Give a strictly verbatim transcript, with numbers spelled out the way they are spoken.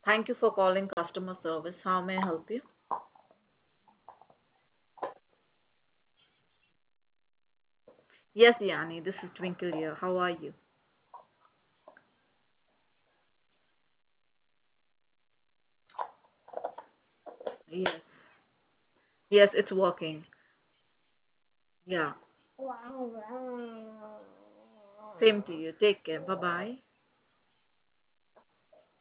Thank you for calling customer service. How may I help you? Yes, Yanni, this is Twinkle here. How are you? Yes. Yes, it's working. Yeah. Same to you. Take care. Bye bye.